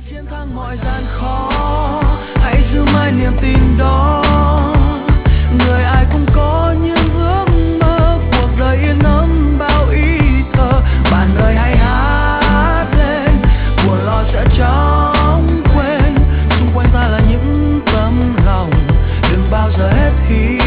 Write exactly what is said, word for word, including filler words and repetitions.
chiến thắng mọi gian khó, hãy giữ mãi niềm tin đó. Người ai cũng có những ước mơ, cuộc đời yên ấm bao ý thơ. Bạn ơi hãy hát lên, buồn lo sẽ chóng quên. Xung quanh ta là những tấm lòng, đừng bao giờ hết hy